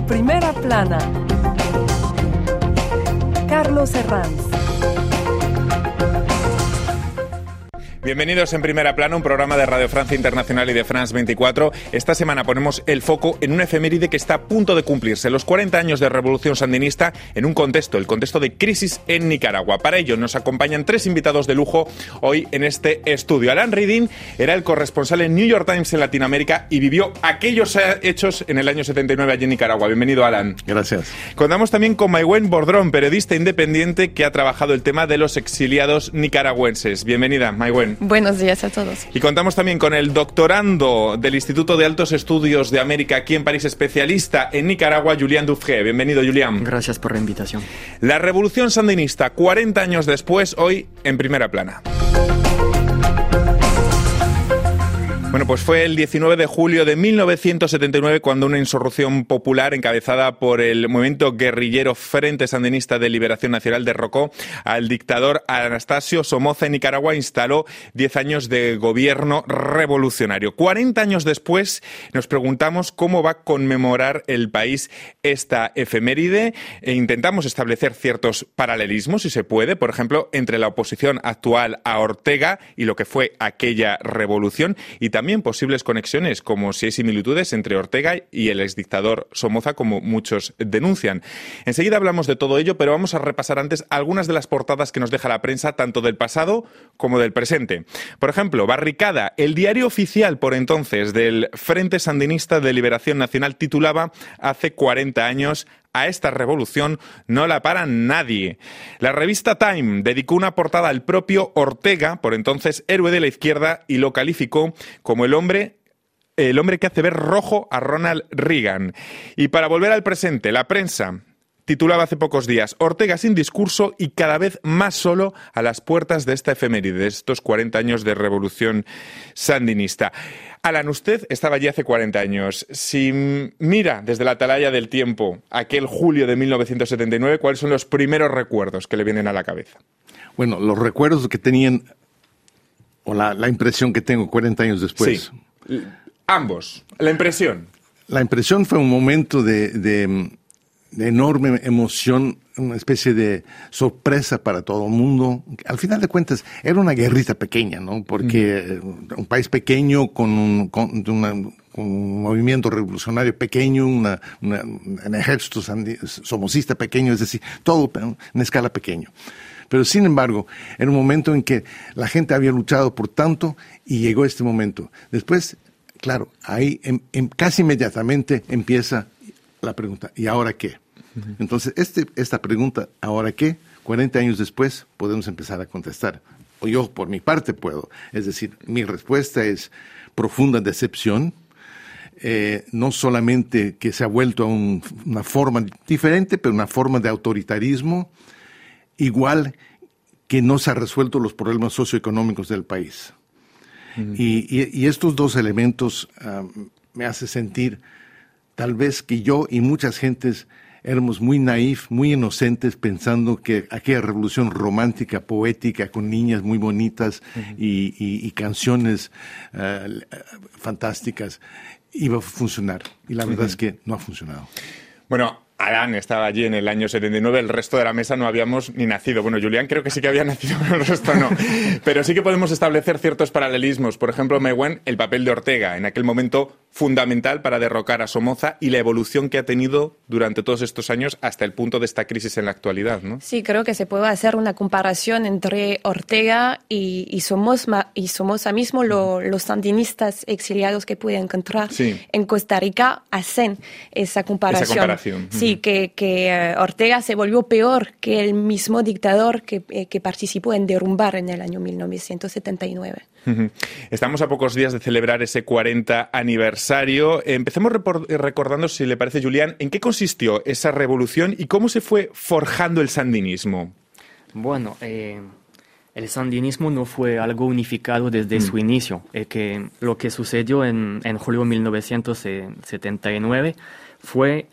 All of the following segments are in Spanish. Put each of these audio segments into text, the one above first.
Primera plana. Carlos Herranz. Bienvenidos en Primera Plana, un programa de Radio Francia Internacional y de France 24. Esta semana ponemos el foco en una efeméride que está a punto de cumplirse, los 40 años de Revolución Sandinista, en un contexto, el contexto de crisis en Nicaragua. Para ello nos acompañan tres invitados de lujo hoy en este estudio. Alain Ridin era el corresponsal en New York Times en Latinoamérica y vivió aquellos hechos en el año 79 allí en Nicaragua. Bienvenido, Alain. Gracias. Contamos también con Maïwenn Bourdron, periodista independiente que ha trabajado el tema de los exiliados nicaragüenses. Bienvenida, Maïwenn. Buenos días a todos. Y contamos también con el doctorando del Instituto de Altos Estudios de América aquí en París, especialista en Nicaragua, Julián Dufré. Bienvenido, Julián. Gracias por la invitación. La Revolución Sandinista, 40 años después, hoy en Primera Plana. Bueno, pues fue el 19 de julio de 1979 cuando una insurrección popular encabezada por el movimiento guerrillero Frente Sandinista de Liberación Nacional derrocó al dictador Anastasio Somoza en Nicaragua e instaló 10 años de gobierno revolucionario. 40 años después nos preguntamos cómo va a conmemorar el país esta efeméride e intentamos establecer ciertos paralelismos, si se puede, por ejemplo, entre la oposición actual a Ortega y lo que fue aquella revolución, y también posibles conexiones, como si hay similitudes entre Ortega y el exdictador Somoza, como muchos denuncian. Enseguida hablamos de todo ello, pero vamos a repasar antes algunas de las portadas que nos deja la prensa, tanto del pasado como del presente. Por ejemplo, Barricada, el diario oficial por entonces del Frente Sandinista de Liberación Nacional, titulaba hace 40 años: a esta revolución no la para nadie. La revista Time dedicó una portada al propio Ortega, por entonces héroe de la izquierda, y lo calificó como el hombre que hace ver rojo a Ronald Reagan. Y para volver al presente, la prensa titulaba hace pocos días: Ortega sin discurso y cada vez más solo a las puertas de esta efeméride, de estos 40 años de revolución sandinista. Alan, usted estaba allí hace 40 años. Si mira desde la atalaya del tiempo aquel julio de 1979, ¿cuáles son los primeros recuerdos que le vienen a la cabeza? Bueno, los recuerdos que tenían, o la impresión que tengo 40 años después. Sí, ambos. La impresión. La impresión fue un momento de enorme emoción, una especie de sorpresa para todo el mundo. Al final de cuentas, era una guerrita pequeña, ¿no? Porque un país pequeño con un movimiento revolucionario pequeño, un ejército somocista pequeño, es decir, todo en escala pequeña. Pero sin embargo, era un momento en que la gente había luchado por tanto y llegó este momento. Después, claro, ahí casi inmediatamente empieza la pregunta: ¿y ahora qué? Entonces, esta pregunta, ¿ahora qué? 40 años después podemos empezar a contestar. O yo, por mi parte, puedo. Es decir, mi respuesta es profunda decepción. No solamente que se ha vuelto a una forma diferente, pero una forma de autoritarismo, igual que no se han resuelto los problemas socioeconómicos del país. Y estos dos elementos me hacen sentir tal vez que yo y muchas gentes éramos muy naif, muy inocentes, pensando que aquella revolución romántica, poética, con niñas muy bonitas y canciones fantásticas, iba a funcionar. Y la verdad es que no ha funcionado. Bueno, Alan estaba allí en el año 79, el resto de la mesa no habíamos ni nacido. Bueno, Julián creo que sí que había nacido, pero el resto no. Pero sí que podemos establecer ciertos paralelismos. Por ejemplo, Maïwenn, el papel de Ortega, en aquel momento fundamental para derrocar a Somoza, y la evolución que ha tenido durante todos estos años hasta el punto de esta crisis en la actualidad, ¿no? Sí, creo que se puede hacer una comparación entre Ortega y Somoza mismo. Los sandinistas exiliados que puede encontrar en Costa Rica hacen esa comparación. Sí, que Ortega se volvió peor que el mismo dictador que participó en derrumbar en el año 1979. Estamos a pocos días de celebrar ese 40 aniversario. Empecemos recordando, si le parece, Julián, ¿en qué consistió esa revolución y cómo se fue forjando el sandinismo? Bueno, el sandinismo no fue algo unificado desde su inicio. Que lo que sucedió en julio de 1979 fue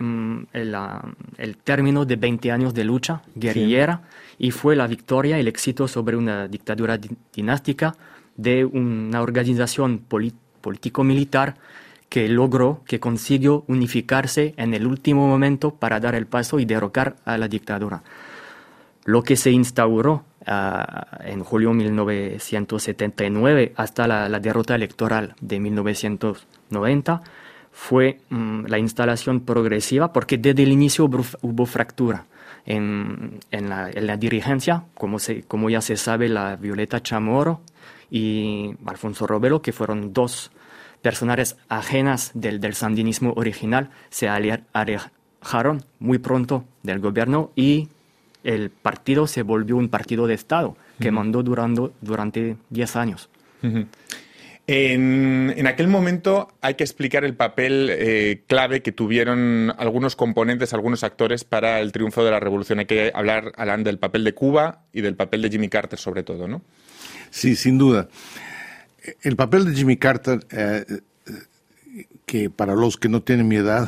el término de 20 años de lucha guerrillera y fue la victoria, el éxito sobre una dictadura dinástica de una organización político-militar que consiguió unificarse en el último momento para dar el paso y derrocar a la dictadura. Lo que se instauró en julio de 1979 hasta la derrota electoral de 1990 fue la instalación progresiva, porque desde el inicio hubo fractura en la dirigencia, como ya se sabe, la Violeta Chamorro y Alfonso Robelo, que fueron dos personajes ajenas del sandinismo original, se alejaron muy pronto del gobierno y el partido se volvió un partido de Estado que mandó durante 10 años. En aquel momento hay que explicar el papel clave que tuvieron algunos componentes, algunos actores para el triunfo de la revolución. Hay que hablar, Alan, del papel de Cuba y del papel de Jimmy Carter sobre todo, ¿no? Sí, sin duda. El papel de Jimmy Carter, que para los que no tienen mi edad...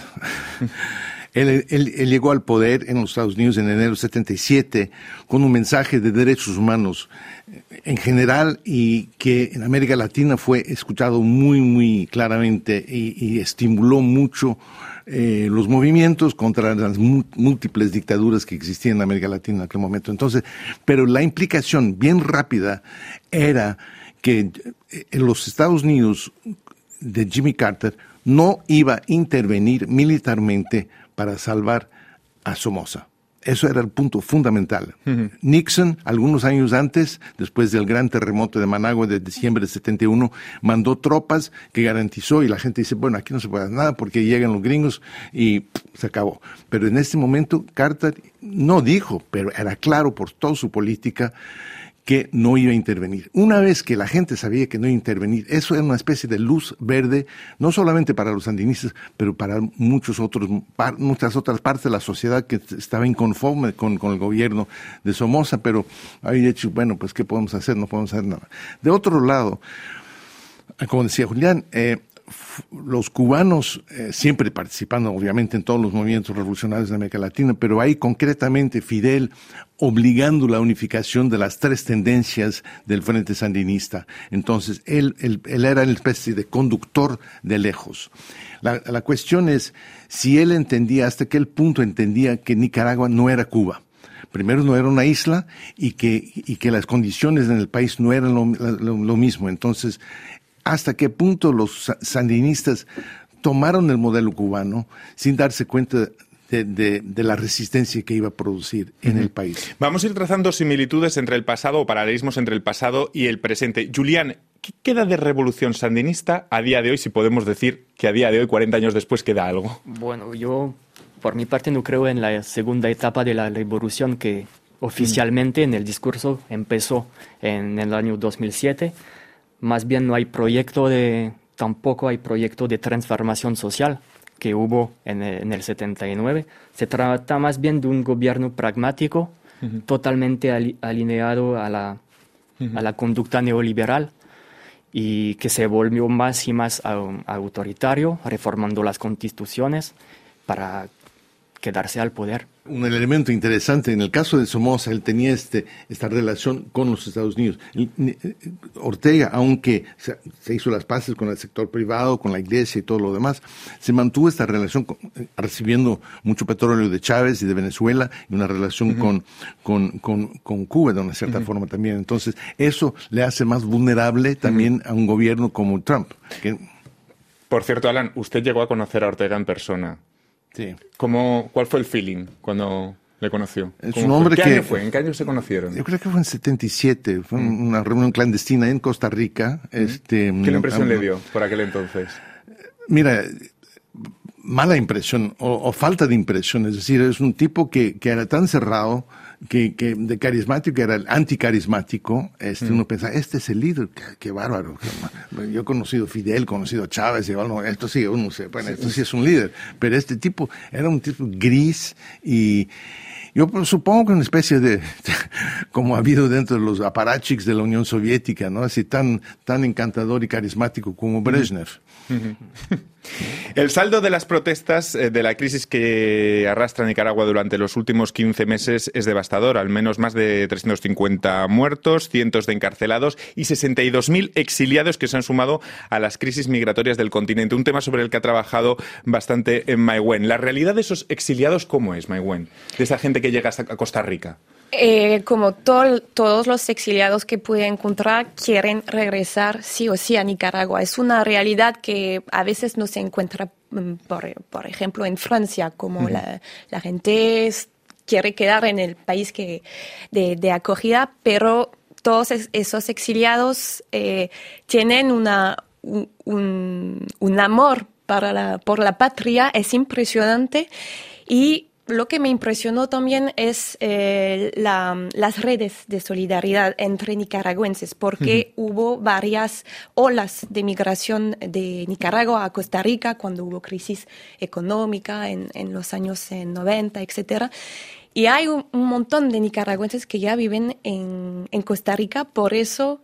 Él llegó al poder en los Estados Unidos en enero de 77 con un mensaje de derechos humanos en general y que en América Latina fue escuchado muy, muy claramente y estimuló mucho los movimientos contra las múltiples dictaduras que existían en América Latina en aquel momento. Entonces, pero la implicación bien rápida era que en los Estados Unidos de Jimmy Carter no iba a intervenir militarmente para salvar a Somoza. Eso era el punto fundamental. Nixon, algunos años antes, después del gran terremoto de Managua de diciembre de 71, mandó tropas que garantizó, y la gente dice, bueno, aquí no se puede hacer nada porque llegan los gringos y se acabó. Pero en este momento Carter no dijo, pero era claro por toda su política, que no iba a intervenir. Una vez que la gente sabía que no iba a intervenir, eso era una especie de luz verde, no solamente para los sandinistas, pero para muchas otras partes de la sociedad que estaba inconforme con el gobierno de Somoza, pero había dicho, bueno, pues ¿qué podemos hacer? No podemos hacer nada. De otro lado, como decía Julián, los cubanos siempre participando obviamente en todos los movimientos revolucionarios de América Latina, pero ahí concretamente Fidel obligando la unificación de las tres tendencias del Frente Sandinista. Entonces él era una especie de conductor de lejos. La cuestión es si él entendía, hasta qué punto entendía que Nicaragua no era Cuba. Primero, no era una isla y que las condiciones en el país no eran lo mismo. Entonces, hasta qué punto los sandinistas tomaron el modelo cubano sin darse cuenta de la resistencia que iba a producir en el país. Vamos a ir trazando similitudes entre el pasado o paralelismos entre el pasado y el presente. Julián, ¿qué queda de revolución sandinista a día de hoy, si podemos decir que a día de hoy, 40 años después, queda algo? Bueno, yo por mi parte no creo en la segunda etapa de la revolución que oficialmente en el discurso empezó en el año 2007. Más bien tampoco hay proyecto de transformación social que hubo en el 79. Se trata más bien de un gobierno pragmático, totalmente alineado a la conducta neoliberal y que se volvió más y más autoritario, reformando las constituciones para quedarse al poder. Un elemento interesante, en el caso de Somoza, él tenía esta relación con los Estados Unidos. Ortega, aunque se hizo las paces con el sector privado, con la iglesia y todo lo demás, se mantuvo esta relación recibiendo mucho petróleo de Chávez y de Venezuela, y una relación con Cuba de una cierta forma también. Entonces, eso le hace más vulnerable también a un gobierno como Trump. Por cierto, Alan, usted llegó a conocer a Ortega en persona. Sí. ¿Cuál fue el feeling cuando le conoció? Es un hombre ¿Qué año fue? ¿En qué año se conocieron? Yo creo que fue en 77. Fue una reunión clandestina en Costa Rica. ¿Qué impresión le dio por aquel entonces? Mira, mala impresión o falta de impresión. Es decir, es un tipo que era tan cerrado, que de carismático era el anticarismático. Uno pensaba, este es el líder, qué bárbaro. Yo he conocido a Fidel, he conocido a Chávez, y bueno, esto sí, esto sí es un líder. Pero este tipo era un tipo gris y yo supongo que una especie de como ha habido dentro de los aparachiks de la Unión Soviética, ¿no? Así tan encantador y carismático como Brezhnev. El saldo de las protestas de la crisis que arrastra Nicaragua durante los últimos 15 meses es devastador. Al menos más de 350 muertos, cientos de encarcelados y 62.000 exiliados que se han sumado a las crisis migratorias del continente. Un tema sobre el que ha trabajado bastante en Maigüen. La realidad de esos exiliados, ¿cómo es, Maigüen? De esa gente que llega a Costa Rica. Como todos los exiliados que pude encontrar quieren regresar sí o sí a Nicaragua. Es una realidad que a veces no se encuentra, por ejemplo, en Francia, como la gente quiere quedar en el país de acogida, pero todos esos exiliados tienen un amor por la patria, es impresionante. Y lo que me impresionó también es las redes de solidaridad entre nicaragüenses, porque hubo varias olas de migración de Nicaragua a Costa Rica cuando hubo crisis económica en los años 90, etcétera. Y hay un montón de nicaragüenses que ya viven en Costa Rica, por eso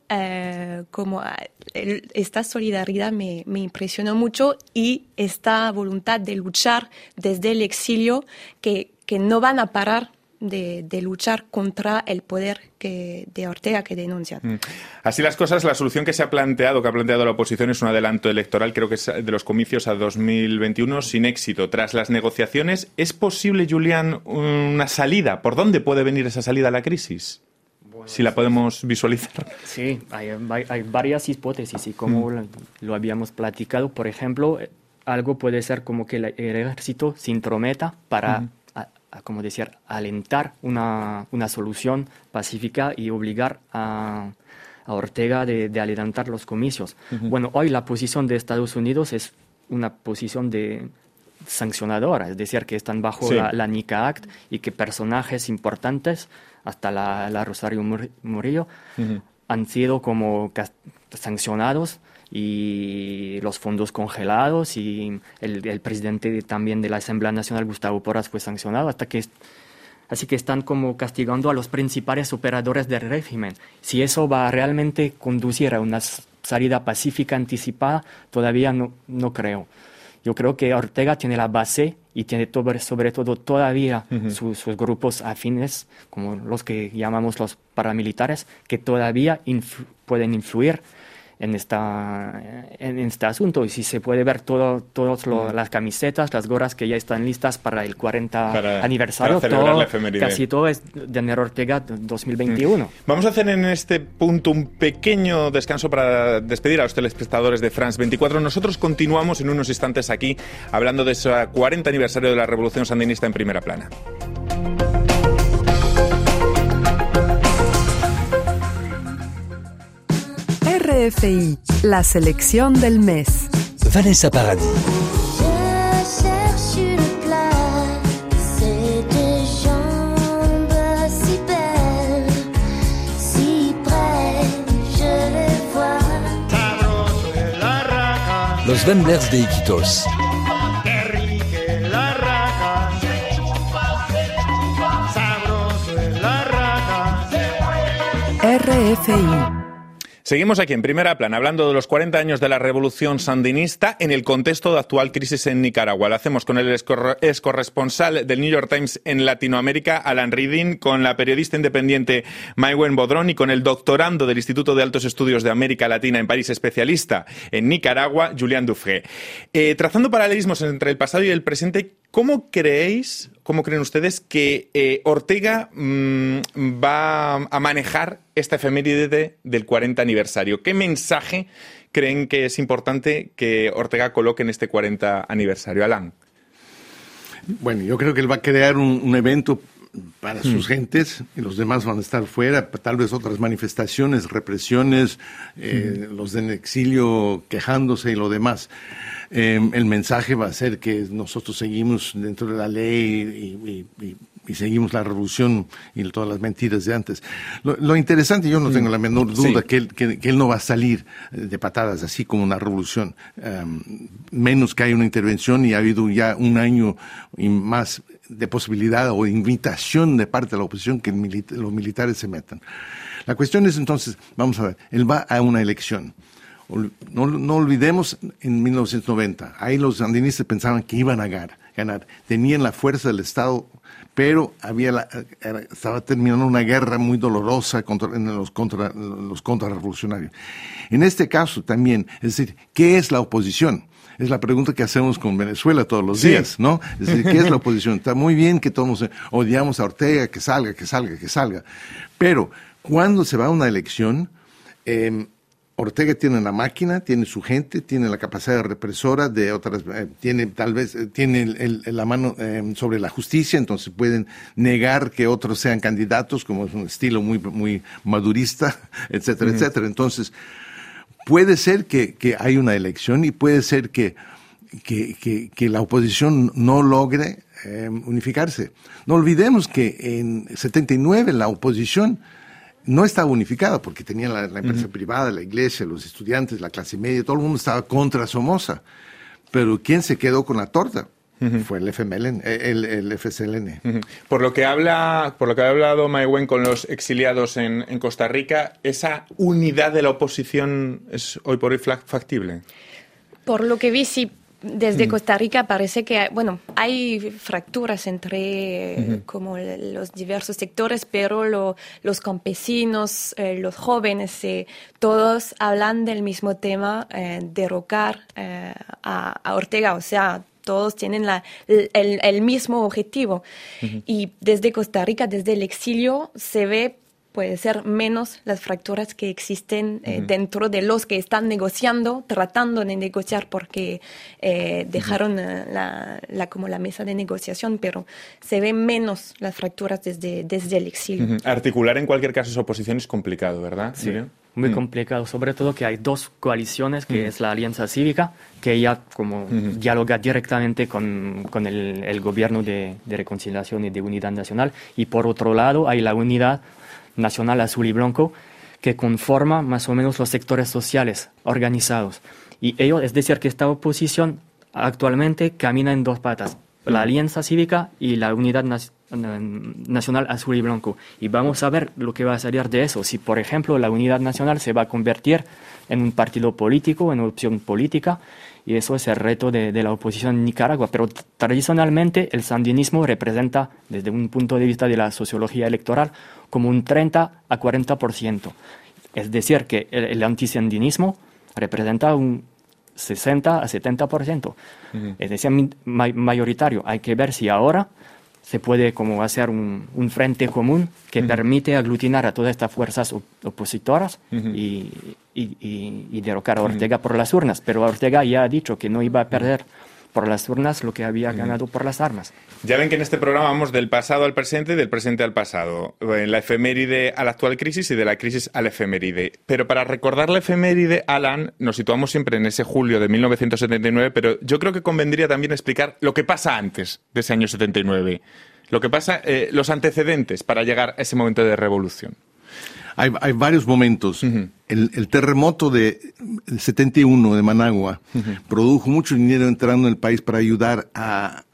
esta solidaridad me impresionó mucho y esta voluntad de luchar desde el exilio que no van a parar de luchar contra el poder de Ortega que denuncian. Así las cosas, la solución que ha planteado la oposición es un adelanto electoral, creo que es de los comicios a 2021, sin éxito. Tras las negociaciones, ¿es posible, Julián, una salida? ¿Por dónde puede venir esa salida a la crisis? Bueno, si la podemos visualizar. Sí, hay varias hipótesis y como lo habíamos platicado, por ejemplo, algo puede ser como que el ejército se intrometa para como decir, alentar una solución pacífica y obligar a Ortega de adelantar los comicios. Bueno, hoy la posición de Estados Unidos es una posición de sancionadora, es decir, que están bajo la NICA Act y que personajes importantes, hasta la Rosario Murillo, han sido como sancionados y los fondos congelados y el presidente también de la Asamblea Nacional, Gustavo Porras, fue sancionado así que están como castigando a los principales operadores del régimen. Si eso va a realmente conducir a una salida pacífica anticipada, todavía no creo. Yo creo que Ortega tiene la base y tiene sobre todo todavía sus grupos afines, como los que llamamos los paramilitares, que todavía pueden influir en este asunto. Y si se puede ver todas las camisetas, las gorras que ya están listas para el 40 aniversario, casi todo es Daniel Ortega 2021. Vamos a hacer en este punto un pequeño descanso para despedir a los telespectadores de France 24. Nosotros continuamos en unos instantes aquí hablando de ese 40 aniversario de la Revolución Sandinista en Primera Plana. RFI, la selección del mes. Vanessa Paradis. Los Wemblers de Iquitos. RFI. Seguimos aquí en Primera Plana hablando de los 40 años de la Revolución Sandinista en el contexto de actual crisis en Nicaragua. Lo hacemos con el excorresponsal del New York Times en Latinoamérica, Alan Reading, con la periodista independiente Maigüen Bodrón y con el doctorando del Instituto de Altos Estudios de América Latina en París, especialista en Nicaragua, Julián Dufré. Trazando paralelismos entre el pasado y el presente, ¿cómo creen ustedes que Ortega va a manejar esta efeméride del 40 aniversario? ¿Qué mensaje creen que es importante que Ortega coloque en este 40 aniversario? Alan. Bueno, yo creo que él va a crear un evento para sus gentes y los demás van a estar fuera, tal vez otras manifestaciones, represiones, los del exilio quejándose y lo demás. El mensaje va a ser que nosotros seguimos dentro de la ley y seguimos la revolución y todas las mentiras de antes. Lo interesante, yo no tengo la menor duda que él no va a salir de patadas así como una revolución, menos que haya una intervención y ha habido ya un año y más de posibilidad o invitación de parte de la oposición que los militares se metan. La cuestión es entonces, vamos a ver, él va a una elección. No olvidemos en 1990, ahí los sandinistas pensaban que iban a ganar. Tenían la fuerza del Estado, pero estaba terminando una guerra muy dolorosa contra los contrarrevolucionarios. En este caso también, es decir, ¿qué es la oposición? Es la pregunta que hacemos con Venezuela todos los días, ¿no? Es decir, ¿qué es la oposición? Está muy bien que todos odiamos a Ortega, que salga. Pero cuando se va a una elección, Ortega tiene la máquina, tiene su gente, tiene la capacidad represora de otras, tiene la mano sobre la justicia, entonces pueden negar que otros sean candidatos, como es un estilo muy, muy madurista, etcétera, etcétera. Entonces, puede ser que hay una elección y puede ser que la oposición no logre unificarse. No olvidemos que en 79 la oposición no estaba unificada porque tenía la empresa privada, la iglesia, los estudiantes, la clase media, todo el mundo estaba contra Somoza. Pero ¿quién se quedó con la torta? Fue el FMLN, el FSLN. Por lo que ha hablado Maigüen con los exiliados en Costa Rica, ¿esa unidad de la oposición es hoy por hoy factible? Por lo que vi, sí. Desde Costa Rica parece que hay fracturas entre como los diversos sectores, pero los campesinos, los jóvenes, todos hablan del mismo tema, derrocar a Ortega, o sea, todos tienen el mismo objetivo. Y desde Costa Rica, desde el exilio, se ve, puede ser menos las fracturas que existen dentro de los que están negociando, tratando de negociar porque dejaron como la mesa de negociación, pero se ven menos las fracturas desde el exilio. Articular en cualquier caso esa oposición es complicado, ¿verdad? Sí, muy complicado, sobre todo que hay dos coaliciones, que es la Alianza Cívica, que ya como dialoga directamente con el gobierno de reconciliación y de unidad nacional, y por otro lado hay la Unidad Nacional Azul y Blanco, que conforma más o menos los sectores sociales organizados. Y ellos, es decir, que esta oposición actualmente camina en dos patas, la Alianza Cívica y la Unidad Nacional Azul y Blanco. Y vamos a ver lo que va a salir de eso. Si, por ejemplo, la Unidad Nacional se va a convertir en un partido político, en una opción política, y eso es el reto de la oposición en Nicaragua. Pero tradicionalmente el sandinismo representa, desde un punto de vista de la sociología electoral, como un 30 a 40%. Es decir, que el antisandinismo representa un 60 a 70%. Es decir, mayoritario. Hay que ver si ahora se puede como hacer un frente común que permite aglutinar a todas estas fuerzas opositoras y derrocar a Ortega por las urnas. Pero Ortega ya ha dicho que no iba a perder por las urnas lo que había ganado por las armas. Ya ven que en este programa vamos del pasado al presente y del presente al pasado, en la efeméride a la actual crisis y de la crisis a la efeméride. Pero para recordar la efeméride, Alan, nos situamos siempre en ese julio de 1979, pero yo creo que convendría también explicar lo que pasa antes de ese año 79, lo que pasa, los antecedentes para llegar a ese momento de revolución. Hay varios momentos. El terremoto de 71 de Managua produjo mucho dinero entrando en el país para ayudar a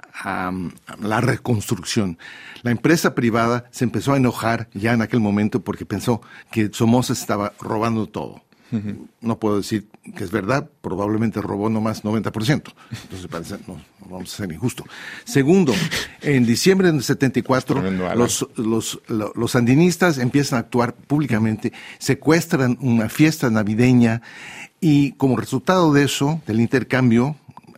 la reconstrucción. La empresa privada se empezó a enojar ya en aquel momento porque pensó que Somoza estaba robando todo. No puedo decir que es verdad, probablemente robó nomás 90%. Entonces no vamos a ser injusto. Segundo, en diciembre del 74, los sandinistas empiezan a actuar públicamente, secuestran una fiesta navideña y como resultado de eso, del intercambio,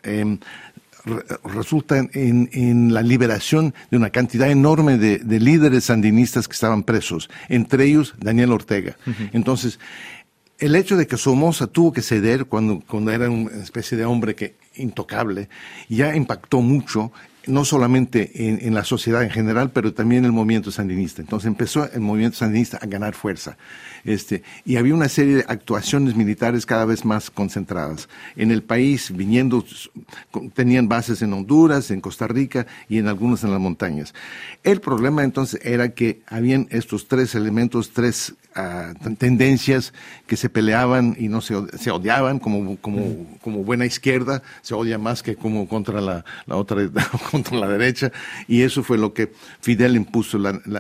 resulta en la liberación de una cantidad enorme de líderes sandinistas que estaban presos, entre ellos Daniel Ortega. Entonces, el hecho de que Somoza tuvo que ceder cuando era una especie de hombre intocable, ya impactó mucho, no solamente en la sociedad en general, pero también en el movimiento sandinista. Entonces empezó el movimiento sandinista a ganar fuerza. Y había una serie de actuaciones militares cada vez más concentradas. En el país, tenían bases en Honduras, en Costa Rica y en algunas en las montañas. El problema entonces era que habían estos tres elementos, tres tendencias que se peleaban y no se odiaban como buena izquierda, se odia más que como contra la otra, contra la derecha, y eso fue lo que Fidel impuso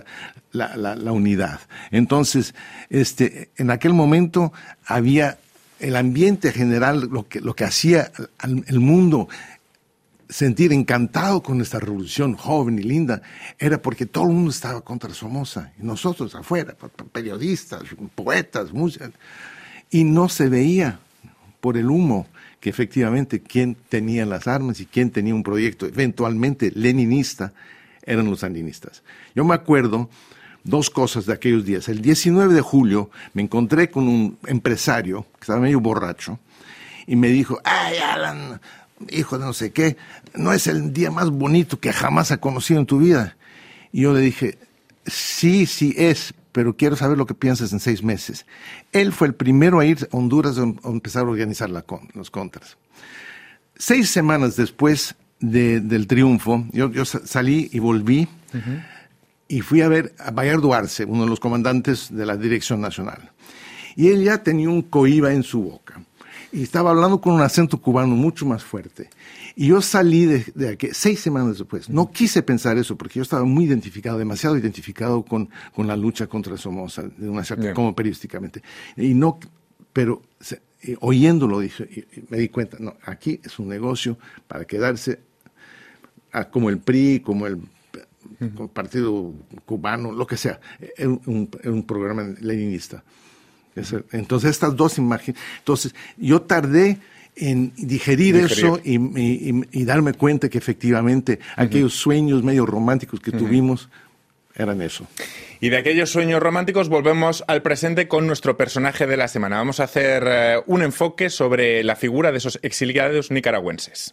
la unidad. Entonces, en aquel momento había el ambiente general, lo que hacía el mundo sentir encantado con esta revolución joven y linda, era porque todo el mundo estaba contra Somoza, y nosotros afuera, periodistas, poetas, músicos, y no se veía por el humo que efectivamente quien tenía las armas y quien tenía un proyecto eventualmente leninista eran los sandinistas. Yo me acuerdo 2 cosas de aquellos días. El 19 de julio me encontré con un empresario que estaba medio borracho y me dijo, ¡ay, Alan, hijo de no sé qué, no es el día más bonito que jamás has conocido en tu vida! Y yo le dije, sí es, pero quiero saber lo que piensas en 6 meses. Él fue el primero a ir a Honduras a empezar a organizar los contras. 6 semanas después del triunfo, yo salí y volví, y fui a ver a Bayardo Arce, uno de los comandantes de la Dirección Nacional. Y él ya tenía un cohiba en su boca. Y estaba hablando con un acento cubano mucho más fuerte. Y yo salí de aquí 6 semanas después. No quise pensar eso porque yo estaba muy identificado, demasiado identificado con la lucha contra Somoza, de una cierta, como periodísticamente. Pero oyéndolo dije, y me di cuenta, no, aquí es un negocio para quedarse como el PRI, como el Partido Cubano, lo que sea, es un programa leninista. Entonces estas 2 imágenes, entonces yo tardé en digerir eso y darme cuenta que efectivamente aquellos sueños medio románticos que tuvimos eran eso. Y de aquellos sueños románticos volvemos al presente con nuestro personaje de la semana. Vamos a hacer un enfoque sobre la figura de esos exiliados nicaragüenses.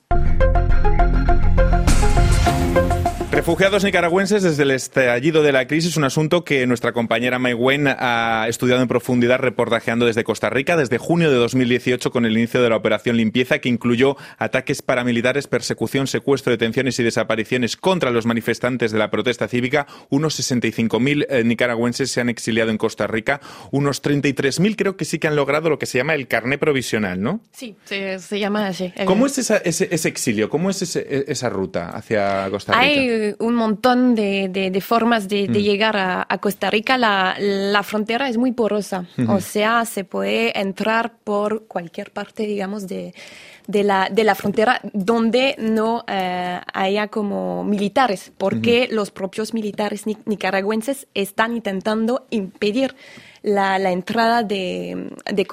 Refugiados nicaragüenses desde el estallido de la crisis, un asunto que nuestra compañera Mai Wen ha estudiado en profundidad reportajeando desde Costa Rica desde junio de 2018 con el inicio de la operación Limpieza, que incluyó ataques paramilitares, persecución, secuestro, detenciones y desapariciones contra los manifestantes de la protesta cívica. Unos 65.000 nicaragüenses se han exiliado en Costa Rica, unos 33.000 creo que sí que han logrado lo que se llama el carné provisional, ¿no? Sí, se llama así. ¿Cómo es ese exilio? ¿Cómo es esa ruta hacia Costa Rica? Hay un montón de formas de llegar a Costa Rica. La frontera es muy porosa, o sea, se puede entrar por cualquier parte, digamos, de la frontera donde no haya como militares, porque los propios militares nicaragüenses están intentando impedir la entrada de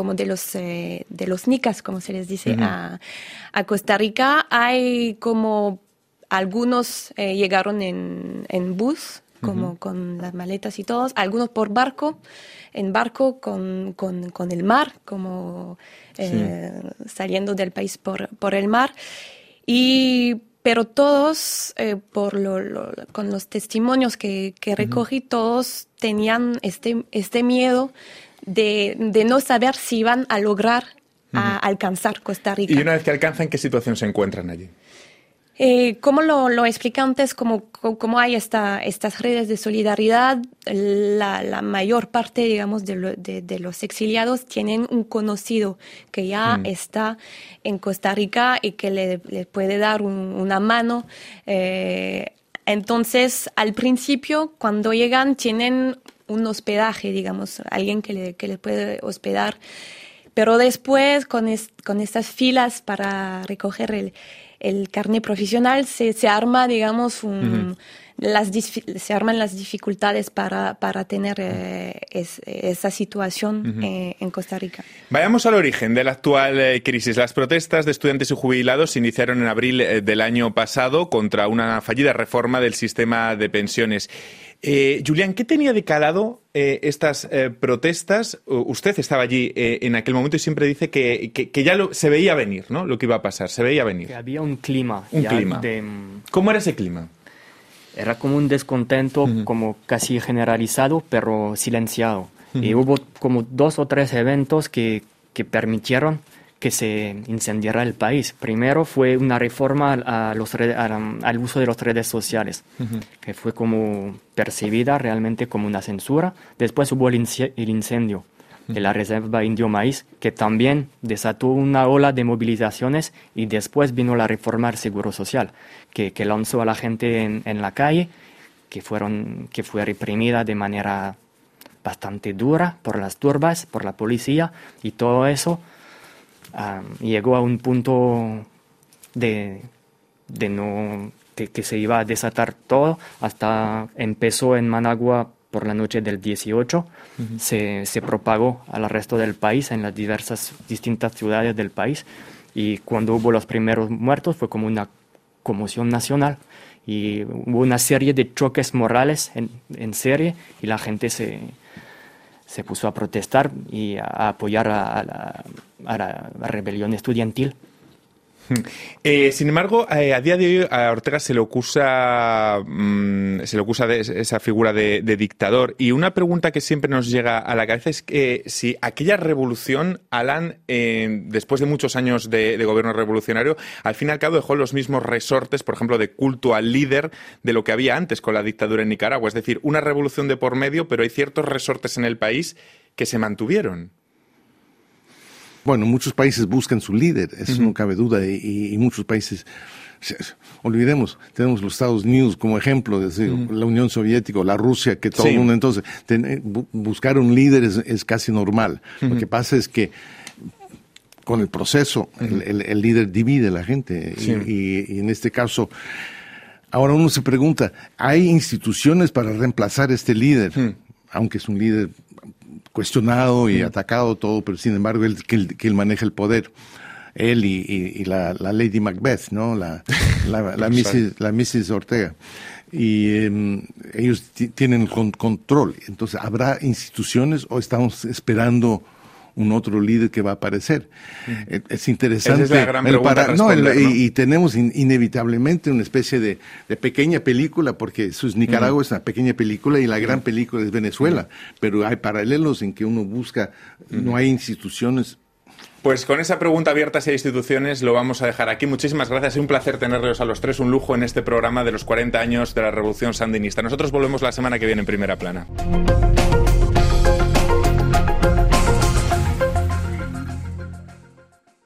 los nicas, como se les dice, a Costa Rica. Hay como algunos llegaron en bus, como con las maletas y todos, algunos por barco, en barco con el mar, como saliendo del país por el mar. Pero todos, con los testimonios que recogí, todos tenían este miedo de no saber si iban a lograr alcanzar Costa Rica. Y una vez que alcanzan, ¿qué situación se encuentran allí? Como lo expliqué antes, como hay estas redes de solidaridad, la mayor parte, digamos, de los exiliados tienen un conocido que ya está en Costa Rica y que le puede dar una mano. Entonces, al principio, cuando llegan, tienen un hospedaje, digamos, alguien que le puede hospedar. Pero después, con estas filas para recoger el carné profesional, se arma, digamos, se arman las dificultades para tener esa situación en Costa Rica. Vayamos al origen de la actual crisis. Las protestas de estudiantes y jubilados se iniciaron en abril del año pasado contra una fallida reforma del sistema de pensiones. Julián, ¿qué tenía de calado estas protestas? Usted estaba allí en aquel momento y siempre dice que ya se veía venir, ¿no? Lo que iba a pasar, se veía venir. Que había un clima. ¿Cómo era ese clima? Era como un descontento como casi generalizado, pero silenciado. Y hubo como 2 o 3 eventos que permitieron que se incendiara el país. Primero fue una reforma al uso de las redes sociales, que fue como percibida realmente como una censura. Después hubo el incendio de la Reserva Indio Maíz, que también desató una ola de movilizaciones, y después vino la reforma al Seguro Social, que lanzó a la gente en la calle, que fue reprimida de manera bastante dura por las turbas, por la policía, y todo eso llegó a un punto de no que se iba a desatar todo, hasta empezó en Managua por la noche del 18, se propagó al resto del país, en las distintas ciudades del país, y cuando hubo los primeros muertos fue como una conmoción nacional, y hubo una serie de choques morales en serie, y la gente se puso a protestar y a apoyar a la rebelión estudiantil. Sin embargo, a día de hoy a Ortega se le acusa de esa figura de dictador. Y una pregunta que siempre nos llega a la cabeza es que si aquella revolución, Alan, después de muchos años de gobierno revolucionario, al fin y al cabo dejó los mismos resortes, por ejemplo, de culto al líder de lo que había antes con la dictadura en Nicaragua. Es decir, una revolución de por medio, pero hay ciertos resortes en el país que se mantuvieron. Bueno, muchos países buscan su líder, eso no cabe duda, y muchos países, olvidemos, tenemos los Estados Unidos como ejemplo, es decir, la Unión Soviética, la Rusia, que todo el mundo, entonces, buscar un líder es casi normal. Lo que pasa es que con el proceso, el líder divide a la gente, y en este caso, ahora uno se pregunta, ¿hay instituciones para reemplazar a este líder? Aunque es un líder cuestionado y atacado todo, pero sin embargo que él maneja el poder. Él y la Lady Macbeth, ¿no? La Mrs. Ortega. Y ellos tienen control. Entonces, ¿habrá instituciones o estamos esperando un otro líder que va a aparecer? Es interesante. Esa es la gran pregunta y tenemos inevitablemente una especie de pequeña película, porque Nicaragua es una pequeña película y la gran película es Venezuela, pero hay paralelos en que uno busca, no hay instituciones. Pues con esa pregunta abierta hacia instituciones lo vamos a dejar aquí. Muchísimas gracias, es un placer tenerlos a los tres, un lujo en este programa de los 40 años de la Revolución Sandinista. Nosotros volvemos la semana que viene en Primera Plana.